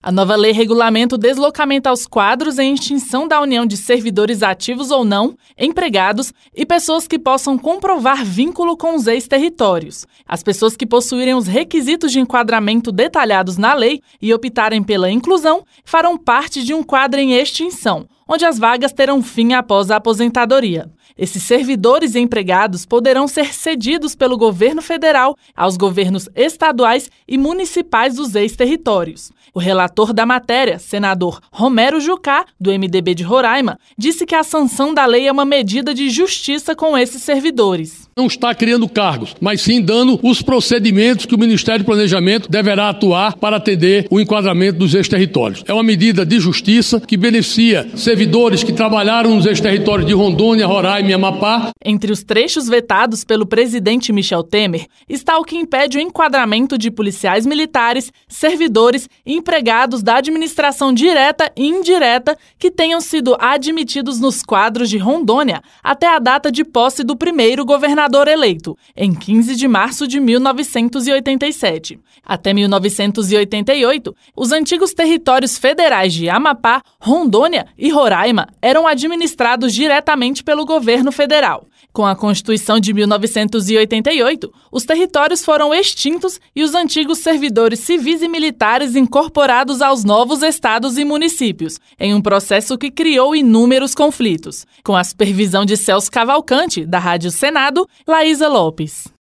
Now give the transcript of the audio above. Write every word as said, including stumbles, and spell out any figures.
A nova lei regulamenta o deslocamento aos quadros em extinção da união de servidores ativos ou não, empregados e pessoas que possam comprovar vínculo com os ex-territórios. As pessoas que possuírem os requisitos de enquadramento detalhados na lei e optarem pela inclusão farão parte de um quadro em extinção, onde as vagas terão fim após a aposentadoria. Esses servidores e empregados poderão ser cedidos pelo governo federal aos governos estaduais e municipais dos ex-territórios. O relator da matéria, senador Romero Jucá, do M D B de Roraima, disse que a sanção da lei é uma medida de justiça com esses servidores. Não está criando cargos, mas sim dando os procedimentos que o Ministério do Planejamento deverá atuar para atender o enquadramento dos ex-territórios. É uma medida de justiça que beneficia servidores que trabalharam nos ex-territórios de Rondônia, Roraima e Amapá. Entre os trechos vetados pelo presidente Michel Temer está o que impede o enquadramento de policiais militares, servidores e empregados da administração direta e indireta que tenham sido admitidos nos quadros de Rondônia até a data de posse do primeiro governador eleito, em quinze de março de mil novecentos e oitenta e sete. Até mil novecentos e oitenta e oito, os antigos territórios federais de Amapá, Rondônia e Roraima eram administrados diretamente pelo governo federal. Com a Constituição de mil novecentos e oitenta e oito, os territórios foram extintos e os antigos servidores civis e militares incorporados aos novos estados e municípios, em um processo que criou inúmeros conflitos. Com a supervisão de Celso Cavalcante, da Rádio Senado, Laísa Lopes.